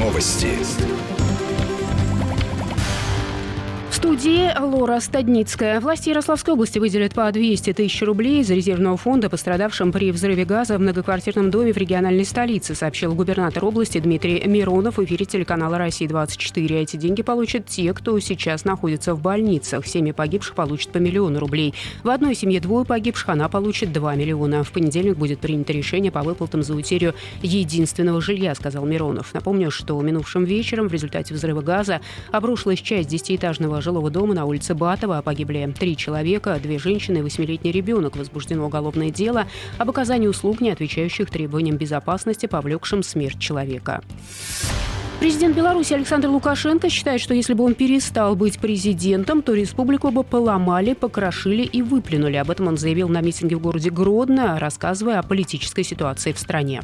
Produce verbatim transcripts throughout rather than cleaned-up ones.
Новости. В студии Лора Стадницкая. Власти Ярославской области выделят по двести тысяч рублей из резервного фонда пострадавшим при взрыве газа в многоквартирном доме в региональной столице, сообщил губернатор области Дмитрий Миронов в эфире телеканала «Россия двадцать четыре». Эти деньги получат те, кто сейчас находится в больницах. Семьи погибших получат по миллиону рублей. В одной семье двое погибших, она получит два миллиона. В понедельник будет принято решение по выплатам за утерю единственного жилья, сказал Миронов. Напомню, что минувшим вечером в результате взрыва газа обрушилась часть десятиэтажного жилого дома на улице Батова. Погибли три человека, две женщины и восьмилетний ребенок. Возбуждено уголовное дело об оказании услуг, не отвечающих требованиям безопасности, повлекшим смерть человека. Президент Беларуси Александр Лукашенко считает, что если бы он перестал быть президентом, то республику бы поломали, покрошили и выплюнули. Об этом он заявил на митинге в городе Гродно, рассказывая о политической ситуации в стране.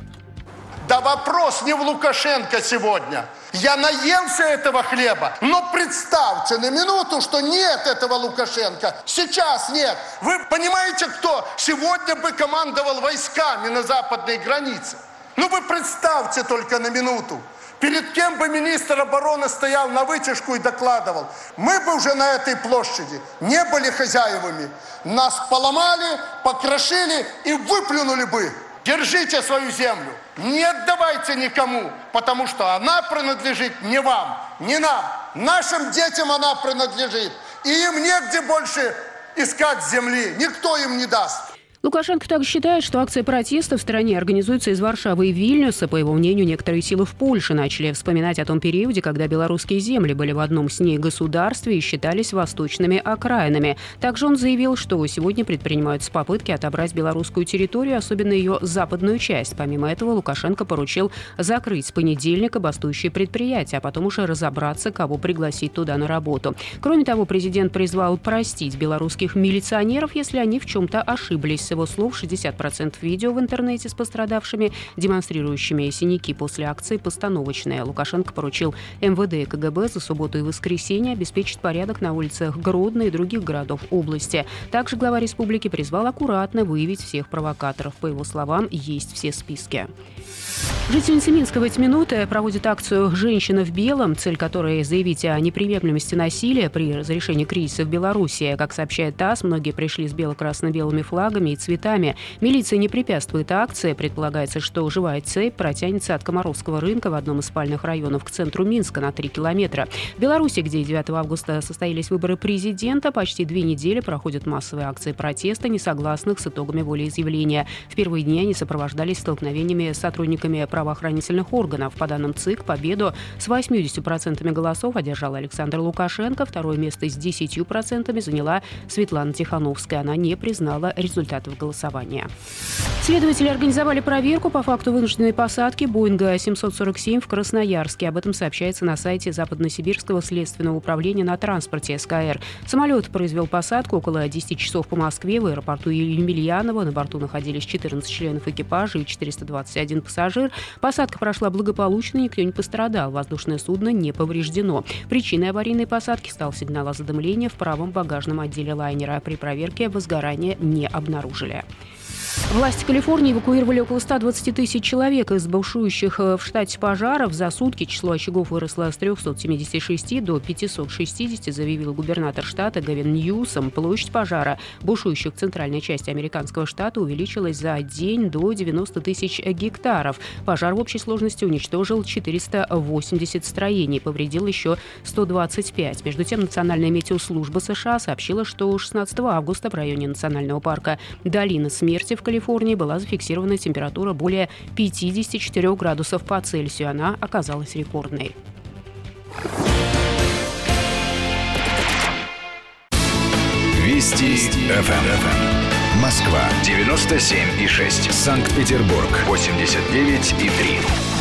Да вопрос не в Лукашенко сегодня. Я наелся этого хлеба, но представьте на минуту, что нет этого Лукашенко. Сейчас нет. Вы понимаете, кто сегодня бы командовал войсками на западной границе? Ну вы представьте только на минуту. Перед кем бы министр обороны стоял на вытяжку и докладывал. Мы бы уже на этой площади не были хозяевами. Нас поломали, покрошили и выплюнули бы. Держите свою землю, не отдавайте никому, потому что она принадлежит не вам, не нам. Нашим детям она принадлежит, и им негде больше искать земли, никто им не даст. Лукашенко также считает, что акции протеста в стране организуются из Варшавы и Вильнюса. По его мнению, некоторые силы в Польше начали вспоминать о том периоде, когда белорусские земли были в одном с ней государстве и считались восточными окраинами. Также он заявил, что сегодня предпринимаются попытки отобрать белорусскую территорию, особенно ее западную часть. Помимо этого, Лукашенко поручил закрыть с понедельника бастующие предприятия, а потом уже разобраться, кого пригласить туда на работу. Кроме того, президент призвал простить белорусских милиционеров, если они в чем-то ошиблись. С его слов, шестьдесят процентов видео в интернете с пострадавшими, демонстрирующими синяки после акции, постановочные. Лукашенко поручил эм вэ дэ и ка гэ бэ за субботу и воскресенье обеспечить порядок на улицах Гродно и других городов области. Также глава республики призвал аккуратно выявить всех провокаторов. По его словам, есть все списки. Жительницы Минска в эти минуты проводят акцию «Женщина в белом», цель которой заявить о неприемлемости насилия при разрешении кризиса в Беларуси. Как сообщает ТАСС, многие пришли с бело-красно-белыми флагами и цветами. Милиция не препятствует акции. Предполагается, что живая цепь протянется от Комаровского рынка в одном из спальных районов к центру Минска на три километра. В Беларуси, где девятого августа состоялись выборы президента, почти две недели проходят массовые акции протеста несогласных с итогами волеизъявления. В первые дни они сопровождались столкновениями с сотрудниками правоохранительных органов. По данным ЦИК, победу с восемьдесят процентов голосов одержал Александр Лукашенко. Второе место с десятью процентами заняла Светлана Тихановская. Она не признала результатов голосования. Следователи организовали проверку по факту вынужденной посадки Боинга семьсот сорок семь в Красноярске. Об этом сообщается на сайте Западносибирского следственного управления на транспорте эс ка эр. Самолет произвел посадку около десяти часов по Москве в аэропорту Емельяново. На борту находились четырнадцать членов экипажа и четыреста двадцать один пассажир. Посадка прошла благополучно, никто не пострадал. Воздушное судно не повреждено. Причиной аварийной посадки стал сигнал о задымлении в правом багажном отделе лайнера. При проверке возгорания не обнаружили. Власти Калифорнии эвакуировали около ста двадцати тысяч человек из бушующих в штате пожаров. За сутки число очагов выросло с трехсот семидесяти шести до пятисот шестидесяти, заявил губернатор штата Гавин Ньюсом. Площадь пожара, бушующих в центральной части американского штата, увеличилась за день до девяноста тысяч гектаров. Пожар в общей сложности уничтожил четыреста восемьдесят строений, повредил еще сто двадцать пять. Между тем, Национальная метеослужба США сообщила, что шестнадцатого августа в районе национального парка Долина Смерти в Калифорнии была зафиксирована температура более пятидесяти четырёх градусов по Цельсию. Она оказалась рекордной. Вести эф эм. Москва девяносто семь и шесть. Санкт-Петербург восемьдесят девять и три.